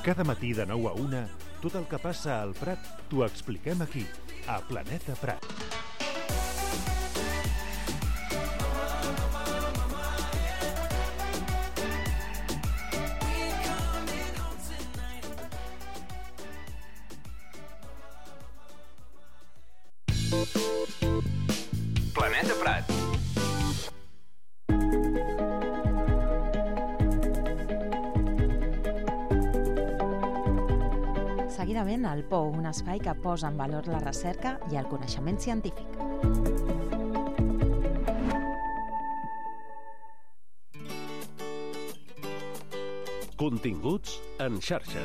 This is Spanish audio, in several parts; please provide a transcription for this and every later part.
Cada matí de 9 a 1, tot el que passa al Prat t'ho expliquem aquí, a Planeta Prat. Planeta Prat. Seguidament, el POU, un espai que posa en valor la recerca i el coneixement científic. Continguts en xarxa.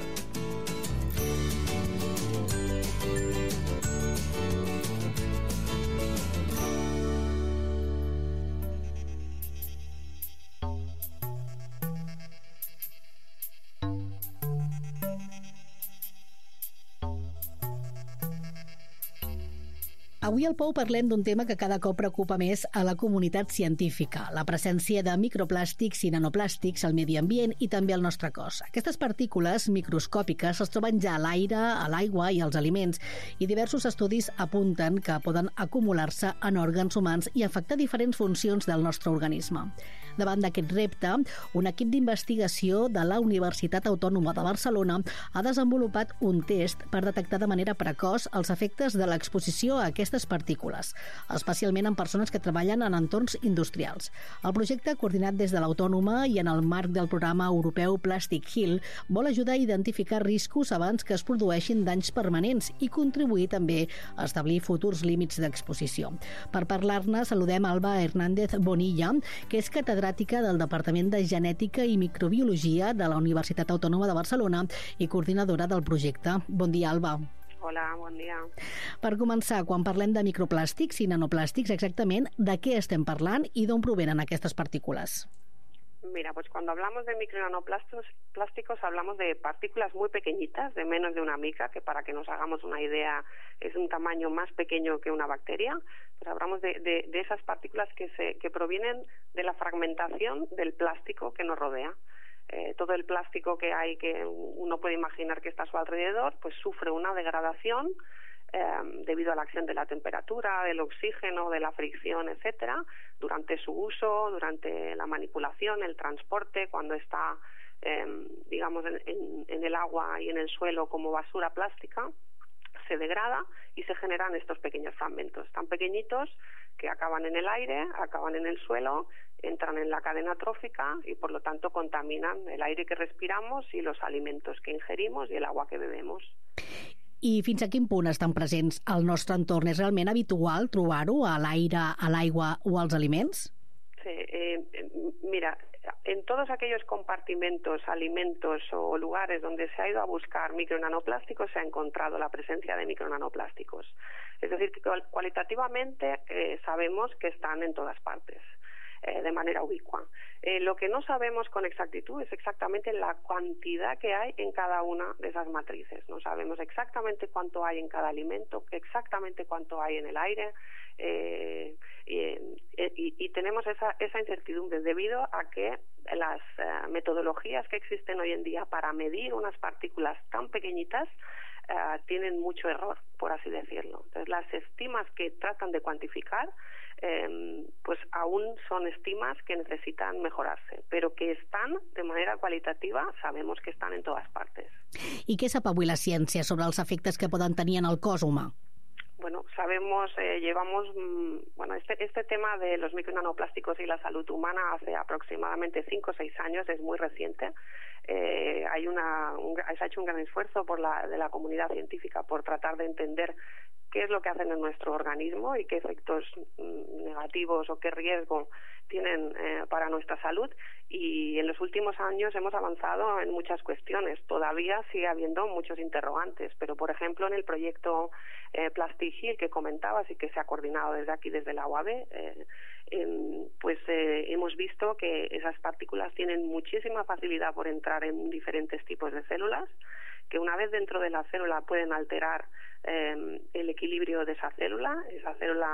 Avui al POU parlem d'un tema que cada cop preocupa més a la comunitat científica, la presència de microplàstics i nanoplàstics al medi ambient i també al nostre cos. Aquestes partícules microscòpiques es troben ja a l'aire, a l'aigua i als aliments, i diversos estudis apunten que poden acumular-se en òrgans humans i afectar diferents funcions del nostre organisme. Davant d'aquest repte, un equip d'investigació de la Universitat Autònoma de Barcelona ha desenvolupat un test per detectar de manera precoç els efectes de l'exposició a aquestes partícules, especialment en persones que treballen en entorns industrials. El projecte, coordinat des de l'Autònoma i en el marc del programa europeu Plastic Hill, vol ajudar a identificar riscos abans que es produeixin danys permanents i contribuir també a establir futurs límits d'exposició. Per parlar-ne, saludem Alba Hernández Bonilla, que és catedràtica del Departament de Genètica i Microbiologia de la Universitat Autònoma de Barcelona i coordinadora del projecte. Bon dia, Alba. Hola, bon dia. Per començar, quan parlem de microplàstics i nanoplàstics, exactament de què estem parlant i d'on provenen aquestes partículas? Mira, pues cuando hablamos de micro y nanoplásticos hablamos de partículas muy pequeñitas, de menos de una mica, que para que nos hagamos una idea es un tamaño más pequeño que una bacteria. Pues hablamos de esas partículas que provienen de la fragmentación del plástico que nos rodea. Todo el plástico que hay, que uno puede imaginar que está a su alrededor, pues sufre una degradación debido a la acción de la temperatura, del oxígeno, de la fricción, etcétera, durante su uso, durante la manipulación, el transporte, cuando está, digamos, en el agua y en el suelo como basura plástica, se degrada y se generan estos pequeños fragmentos tan pequeñitos que acaban en el aire, acaban en el suelo, entran en la cadena trófica y por lo tanto contaminan el aire que respiramos i los alimentos que ingerimos i el agua que bebemos. I fins a quin punt estan presents al nostre entorn? És realment habitual trobar-ho a l'aire, a l'aigua o als aliments? Sí, mira, en todos aquellos compartimentos, alimentos o lugares donde se ha ido a buscar micronanoplásticos se ha encontrado la presencia de micronanoplásticos. Es decir, que cualitativamente sabemos que están en todas partes, de manera ubicua. Lo que no sabemos con exactitud es exactamente la cantidad que hay en cada una de esas matrices. No sabemos exactamente cuánto hay en cada alimento, exactamente cuánto hay en el aire, y tenemos esa incertidumbre debido a que las metodologías que existen hoy en día para medir unas partículas tan pequeñitas tienen mucho error, por así decirlo. Entonces, las estimas que tratan de cuantificar pues aún son estimas que necesitan mejorarse, pero que están de manera cualitativa, sabemos que están en todas partes. I què sap avui la ciència sobre els efectes que poden tenir en el cos humà? Bueno, sabemos, llevamos, bueno, este tema de los micronanoplásticos y la salud humana hace aproximadamente 5 o 6 años, es muy reciente. Se ha hecho un gran esfuerzo de la comunidad científica por tratar de entender qué es lo que hacen en nuestro organismo y qué efectos negativos o qué riesgo tienen para nuestra salud, y en los últimos años hemos avanzado en muchas cuestiones. Todavía sigue habiendo muchos interrogantes, pero por ejemplo en el proyecto Plastic Hill que comentabas y que se ha coordinado desde aquí, desde la UAB, hemos visto que esas partículas tienen muchísima facilidad por entrar en diferentes tipos de células, que una vez dentro de la célula pueden alterar el equilibrio de esa célula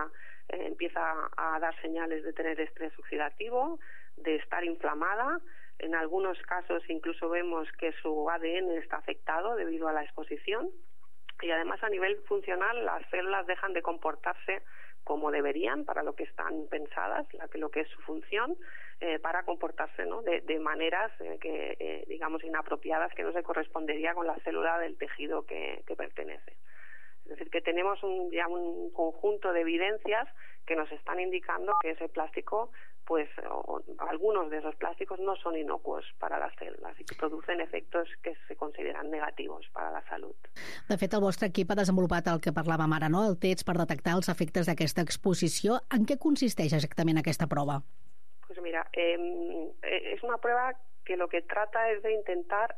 empieza a dar señales de tener estrés oxidativo, de estar inflamada, En algunos casos incluso vemos que su ADN está afectado debido a la exposición y además a nivel funcional las células dejan de comportarse como deberían para lo que están pensadas, lo que es su función, para comportarse, ¿no?, de maneras digamos inapropiadas que no se correspondería con la célula del tejido que pertenece. Es decir, que tenemos ya un conjunto de evidencias que nos están indicando que ese plástico, pues algunos de esos plásticos no son inocuos para las cèl·lules i que producen efectes que se consideren negatius per a la salut. De fet, el vostre equip ha desenvolupat el que parlàvem ara, no?, el test per detectar els efectes d'aquesta exposició. En què consisteix exactament aquesta prova? Pues mira, es una prueba que lo que trata es de intentar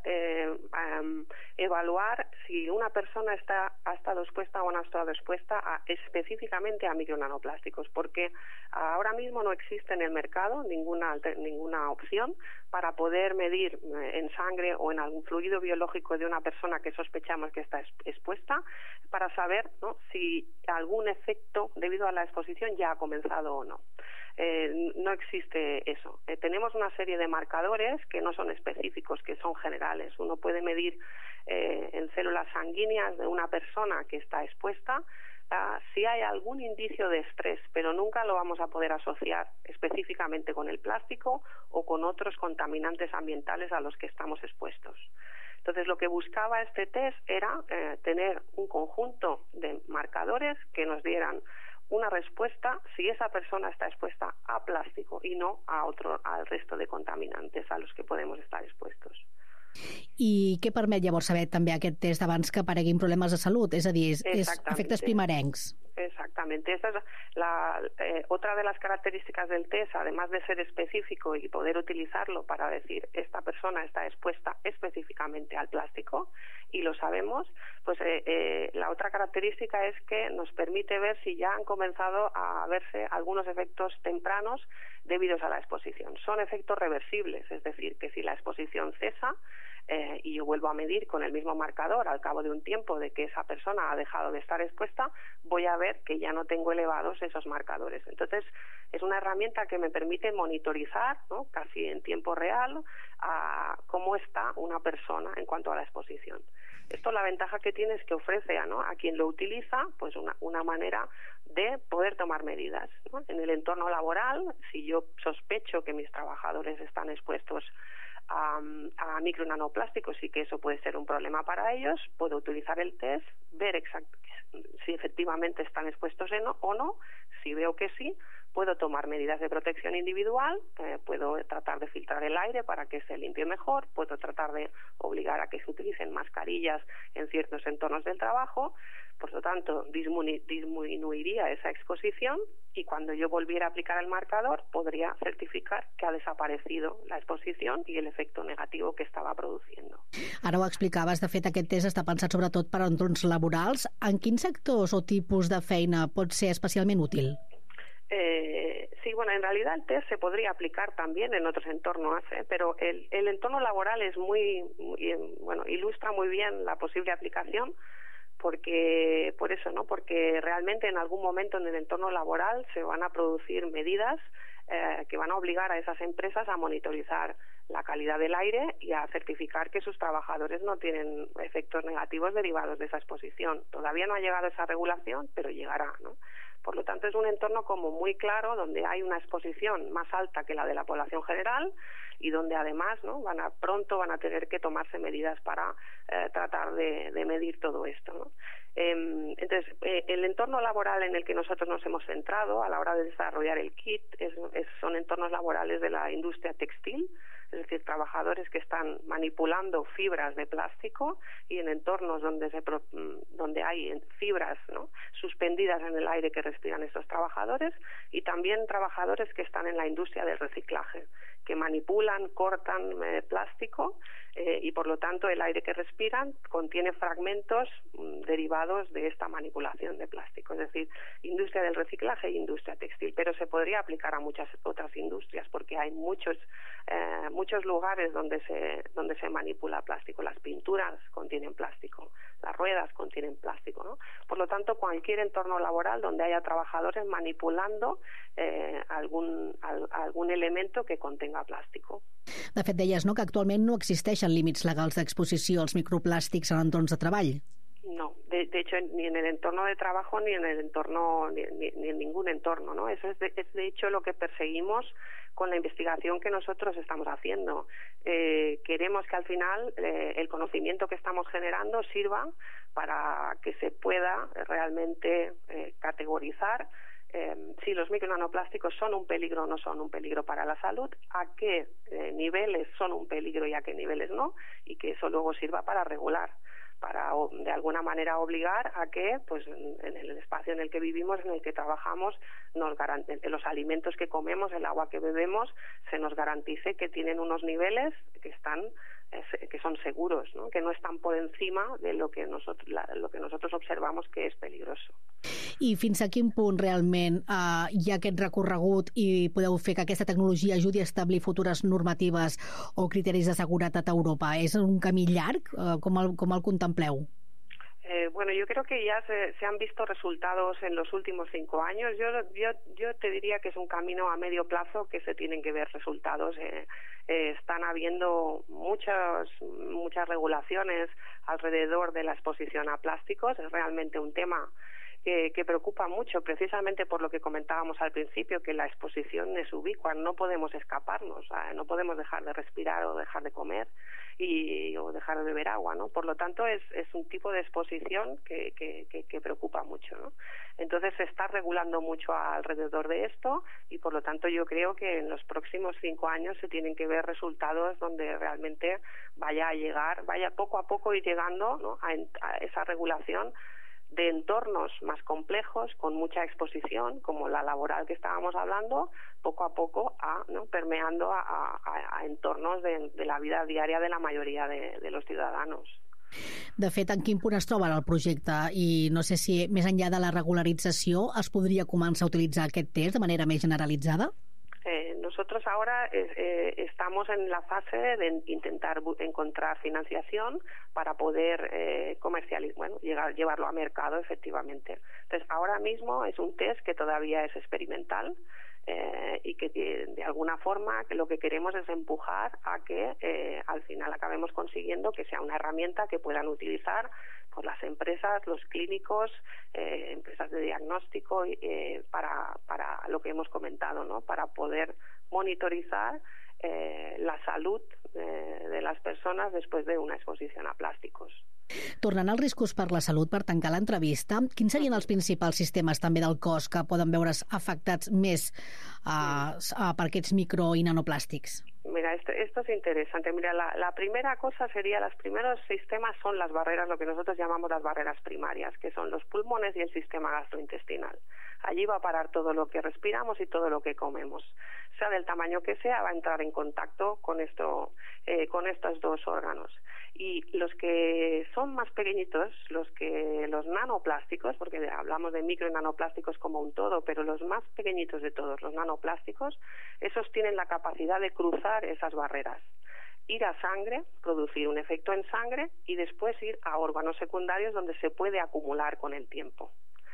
evaluar si una persona ha estado expuesta o no ha estado expuesta específicamente a micronanoplásticos, porque ahora mismo no existe en el mercado ninguna opción para poder medir en sangre o en algún fluido biológico de una persona que sospechamos que está expuesta para saber, ¿no?, si algún efecto debido a la exposición ya ha comenzado o no. No existe eso. Tenemos una serie de marcadores que no son específicos, que son generales. Uno puede medir en células sanguíneas de una persona que está expuesta si hay algún indicio de estrés, pero nunca lo vamos a poder asociar específicamente con el plástico o con otros contaminantes ambientales a los que estamos expuestos. Entonces, lo que buscaba este test era tener un conjunto de marcadores que nos dieran una respuesta si esa persona está expuesta a plástico y no al resto de contaminantes a los que podemos estar expuestos. I què permet llavors saber també aquest test abans que apareguin problemes de salut? És a dir, és efectes primerencs. Exactamente. Esta es otra de las características del test, además de ser específico y poder utilizarlo para decir esta persona está expuesta específicamente al plástico y lo sabemos, pues la otra característica es que nos permite ver si ya han comenzado a verse algunos efectos tempranos debidos a la exposición. Son efectos reversibles, es decir, que si la exposición cesa y yo vuelvo a medir con el mismo marcador al cabo de un tiempo de que esa persona ha dejado de estar expuesta, voy a ver que ya no tengo elevados esos marcadores. Entonces, es una herramienta que me permite monitorizar, ¿no?, casi en tiempo real a cómo está una persona en cuanto a la exposición. Esto, la ventaja que tiene es que ofrece a quien lo utiliza pues una manera de poder tomar medidas, ¿no? En el entorno laboral, si yo sospecho que mis trabajadores están expuestos a micronanoplásticos y que eso puede ser un problema para ellos, puedo utilizar el test, ver si efectivamente están expuestos o no. Si veo que sí, puedo tomar medidas de protección individual, puedo tratar de filtrar el aire para que se limpie mejor, puedo tratar de obligar a que se utilicen mascarillas en ciertos entornos del trabajo. Por lo tanto, disminuiría esa exposición y cuando yo volviera a aplicar el marcador podría certificar que ha desaparecido la exposición i el efecte negativo que estava produciendo. Ara ho explicaves, de fet aquest test està pensat sobretot per a entorns laborals. En quins sectors o tipus de feina pot ser especialment útil? Sí, bueno, en realidad el test se podría aplicar también en otros entornos, pero el entorno laboral es ilustra muy bien la posible aplicación porque realmente en algún momento en el entorno laboral se van a producir medidas que van a obligar a esas empresas a monitorizar la calidad del aire y a certificar que sus trabajadores no tienen efectos negativos derivados de esa exposición. Todavía no ha llegado esa regulación, pero llegará, ¿no? Por lo tanto, es un entorno como muy claro donde hay una exposición más alta que la de la población general y donde además, ¿no?, pronto van a tener que tomarse medidas para tratar de medir todo esto, ¿no? Entonces, el entorno laboral en el que nosotros nos hemos centrado a la hora de desarrollar el kit son entornos laborales de la industria textil, es decir, trabajadores que están manipulando fibras de plástico y en entornos donde hay fibras, ¿no?, suspendidas en el aire que respiran estos trabajadores, y también trabajadores que están en la industria del reciclaje, que manipulan, cortan plástico y por lo tanto el aire que respiran contiene fragmentos derivados de esta manipulación de plástico, es decir, industria del reciclaje e industria textil, pero se podría aplicar a muchas otras industrias porque hay muchos lugares donde se manipula plástico. Las pinturas contienen plástico, las ruedas contienen plástico, ¿no? Por lo tanto, cualquier entorno laboral donde haya trabajadores manipulando algún elemento que contenga cada plástico. De fet, deies, no?, que actualment no existeixen límits legals d'exposició als microplàstics en entorns de treball. No, de hecho ni en el entorno de trabajo ni en el entorno ni en ningún entorno, ¿no? Eso es de hecho lo que perseguimos con la investigación que nosotros estamos haciendo. Queremos que al final el conocimiento que estamos generando sirva para que se pueda realmente categorizar si los micronanoplásticos son un peligro o no son un peligro para la salud, a qué niveles son un peligro y a qué niveles no, y que eso luego sirva para regular, para de alguna manera obligar a que pues en el espacio en el que vivimos, en el que trabajamos, los alimentos que comemos, el agua que bebemos, se nos garantice que tienen unos niveles que son seguros, ¿no?, que no están por encima de lo que nosotros observamos que és peligroso. I fins a quin punt realment hi ha aquest recorregut i podeu fer que aquesta tecnologia ajudi a establir futures normatives o criteris de seguretat a Europa? És un camí llarg? Com el contempleu? Bueno, yo creo que ya se han visto resultados en los últimos 5 años. Yo te diría que es un camino a medio plazo que se tienen que ver resultados. Están habiendo muchas regulaciones alrededor de la exposición a plásticos. Es realmente un tema que preocupa mucho, precisamente por lo que comentábamos al principio, que la exposición es ubicua, no podemos escaparnos, no podemos dejar de respirar o dejar de comer o dejar de beber agua, ¿no? Por lo tanto, es un tipo de exposición que preocupa mucho, ¿no? Entonces se está regulando mucho alrededor de esto y por lo tanto yo creo que en los próximos 5 años se tienen que ver resultados donde realmente vaya poco a poco ir llegando, ¿no?, a esa regulación de entornos más complejos, con mucha exposición, como la laboral que estábamos hablando, poco a poco permeando a entornos de la vida diària de la majoria de los ciudadanos. De fet, en quin punt es troba el projecte? I no sé si més enllà de la regularització es podria començar a utilitzar aquest test de manera més generalitzada? Nosotros ahora estamos en la fase de intentar encontrar financiación para poder llevarlo a mercado efectivamente. Entonces, ahora mismo es un test que todavía es experimental y que de alguna forma lo que queremos es empujar a que al final acabemos consiguiendo que sea una herramienta que puedan utilizar por las empresas, los clínicos, empresas de diagnóstico para lo que hemos comentado, ¿no?, para poder monitorizar la salud de las personas després d'una exposició a plàsticos. Tornant als riscos per la salut, per tancar l'entrevista, quins serien els principals sistemes també del cos que poden veure's afectats més per aquests micro i nanoplàstics? Mira, esto es interesante. Mira, la primera cosa sería, los primeros sistemas son las barreras, lo que nosotros llamamos las barreras primarias, que son los pulmones y el sistema gastrointestinal. Allí va a parar todo lo que respiramos y todo lo que comemos. Sea del tamaño que sea, va a entrar en contacto con estos dos órganos. Y los que son más pequeñitos, los nanoplásticos, porque hablamos de micro y nanoplásticos como un todo, pero los más pequeñitos de todos, los nanoplásticos, esos tienen la capacidad de cruzar esas barreras, ir a sangre, producir un efecto en sangre y después ir a órganos secundarios donde se puede acumular con el tiempo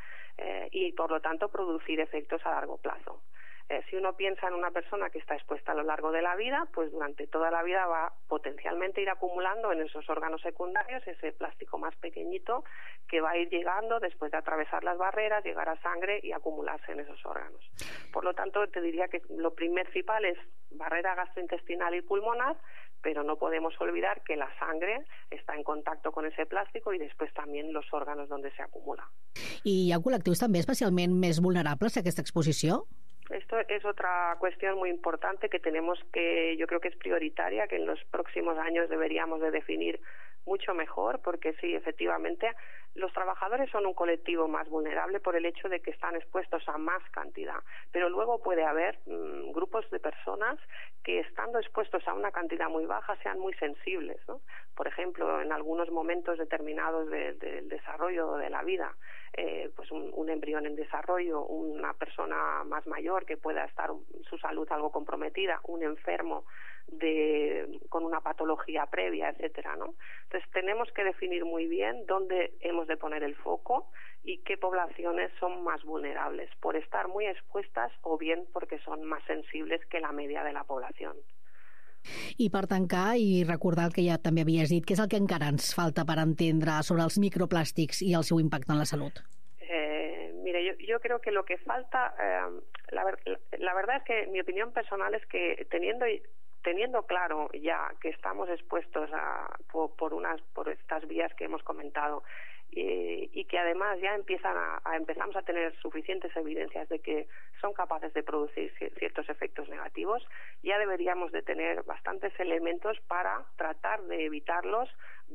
y por lo tanto producir efectos a largo plazo. Si uno piensa en una persona que está expuesta a lo largo de la vida, pues durante toda la vida va potencialmente ir acumulando en esos órganos secundarios ese plástico más pequeñito que va a ir llegando después de atravesar las barreras, llegar a sangre y acumularse en esos órganos. Por lo tanto, te diría que lo principal es barrera gastrointestinal y pulmonar, pero no podemos olvidar que la sangre está en contacto con ese plástico y después también los órganos donde se acumula. I hi ha col·lectius també especialment més vulnerables a aquesta exposició? Esto es otra cuestión muy importante que yo creo que es prioritaria, que en los próximos años deberíamos de definir mucho mejor, porque sí, efectivamente, los trabajadores son un colectivo más vulnerable por el hecho de que están expuestos a más cantidad, pero luego puede haber grupos de personas que estando expuestos a una cantidad muy baja sean muy sensibles, ¿no? Por ejemplo, en algunos momentos determinados del desarrollo de la vida, pues un embrión en desarrollo, una persona más mayor que pueda estar su salud algo comprometida, un enfermo con una patología previa, etcétera, ¿no? Entonces tenemos que definir muy bien dónde hemos de poner el foco y qué poblaciones son más vulnerables por estar muy expuestas o bien porque son más sensibles que la media de la población. I per tancar i recordar el que ja també havies dit, què és el que encara ens falta per entendre sobre els microplàstics y el seu impacte en la salud? Mire, yo creo que lo que falta, la verdad es que mi opinión personal es que teniendo claro ya que estamos expuestos por estas vías que hemos comentado, y que además ya empezamos a tener suficientes evidencias de que son capaces de producir ciertos efectos negativos, ya deberíamos de tener bastantes elementos para tratar de evitarlos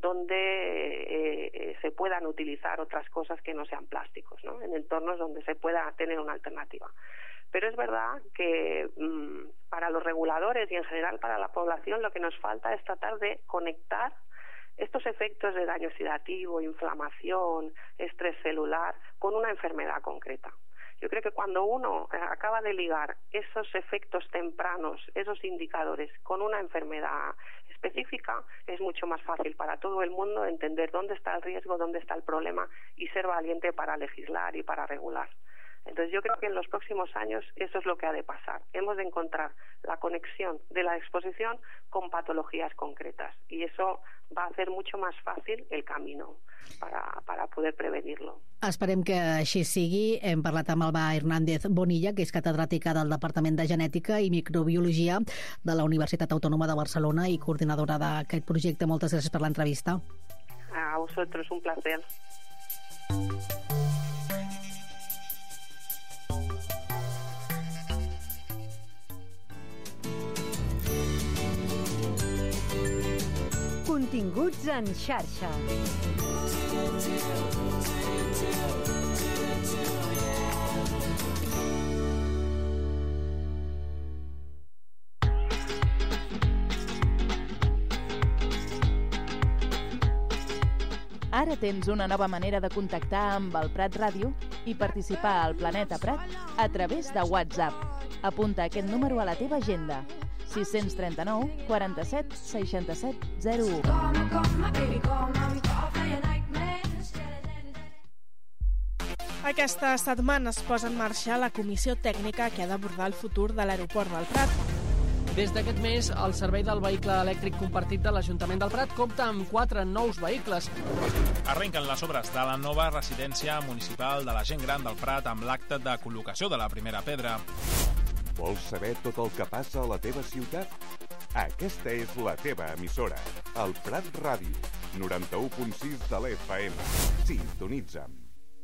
donde se puedan utilizar otras cosas que no sean plásticos, ¿no? En entornos donde se pueda tener una alternativa. Pero es verdad que para los reguladores y en general para la población lo que nos falta es tratar de conectar estos efectos de daño oxidativo, inflamación, estrés celular, con una enfermedad concreta. Yo creo que cuando uno acaba de ligar esos efectos tempranos, esos indicadores, con una enfermedad específica, es mucho más fácil para todo el mundo entender dónde está el riesgo, dónde está el problema y ser valiente para legislar y para regular. Entonces yo creo que en los próximos años eso es lo que ha de pasar. Hemos de encontrar la conexión de la exposición con patologías concretas y eso va a hacer mucho más fácil el camino para poder prevenirlo. Esperem que així sigui. Hem parlat amb Alba Hernández Bonilla, que és catedràtica del Departament de Genètica i Microbiologia de la Universitat Autònoma de Barcelona i coordinadora d'aquest projecte. Moltes gràcies per l'entrevista. A vosotros, un placer. Continguts en xarxa. Ara tens una nova manera de contactar amb el Prat Ràdio i participar al Planeta Prat a través de WhatsApp. Apunta aquest número a la teva agenda: 639 47 67 01. Aquesta setmana es posa en marxa la comissió tècnica que ha d'abordar el futur de l'aeroport del Prat. Des d'aquest mes, el servei del vehicle elèctric compartit de l'Ajuntament del Prat compta amb 4 nous vehicles. Arrenquen les obres de la nova residència municipal de la gent gran del Prat amb l'acte de col·locació de la primera pedra. Vols saber tot el que passa a la teva ciutat? Aquesta és la teva emissora, el Prat Ràdio, 91.6 de l'FM. Sintonitza'm.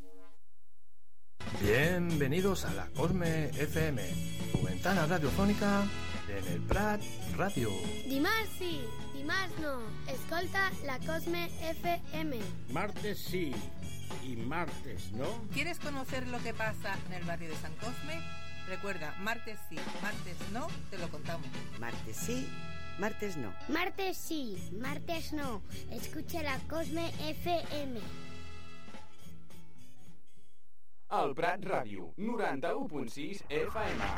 Bienvenidos a la Cosme FM, tu ventana radiofónica en el Prat Radio. Dimarts sí, dimarts no. Escolta la Cosme FM. Martes sí y martes no. ¿Quieres conocer lo que pasa en el barrio de San Cosme? Recuerda, martes sí, martes no, te lo contamos. Martes sí, martes no. Martes sí, martes no. Escucha la Cosme FM. El Prat Ràdio, 91.6 FM.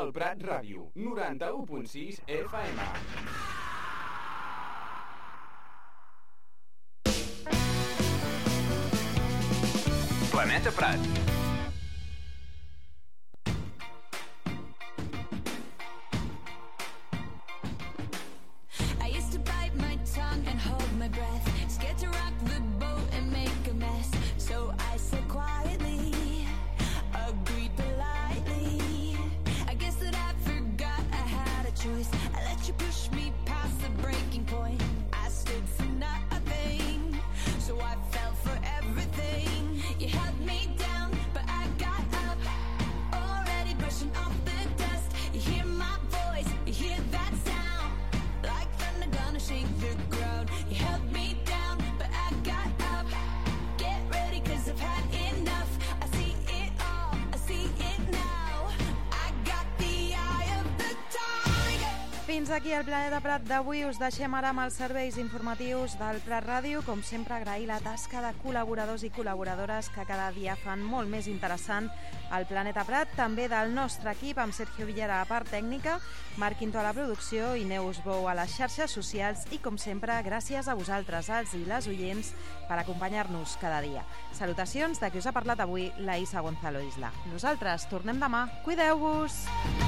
El Prat Ràdio, 91.6 FM. Planeta Prat. Fins aquí el Planeta Prat d'avui. Us deixem ara amb els serveis informatius del Prat Ràdio. Com sempre, agrair la tasca de col·laboradors i col·laboradores que cada dia fan molt més interessant el Planeta Prat. També del nostre equip, amb Sergio Villera a part tècnica, Marc Quinto a la producció i Neus Bou a les xarxes socials. I, com sempre, gràcies a vosaltres, els i les oients, per acompanyar-nos cada dia. Salutacions de qui us ha parlat avui, la Isa Gonzalo Isla. Nosaltres tornem demà. Cuideu-vos!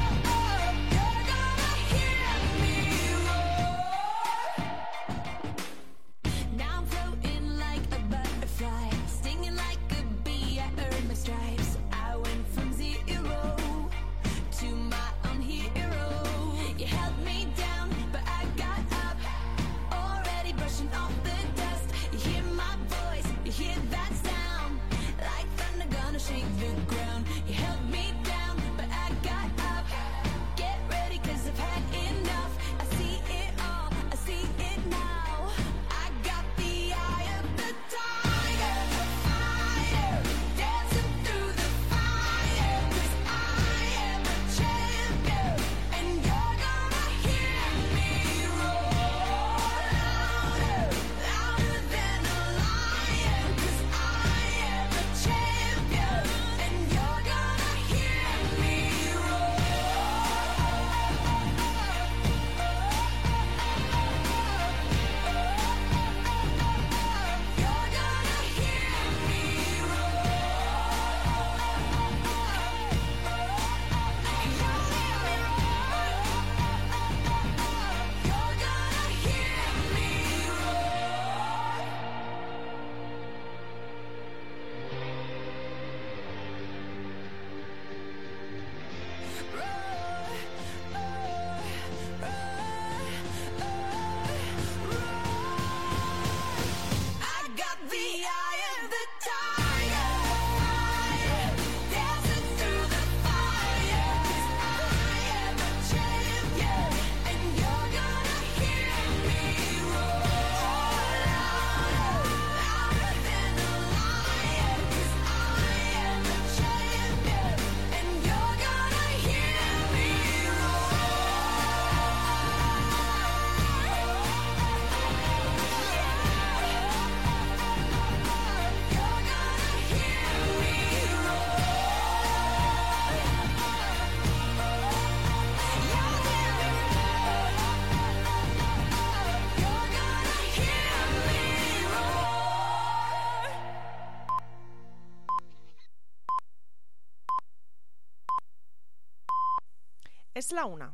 És la 1.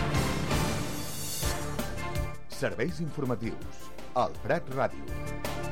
Serveis informatius. El Prat Ràdio.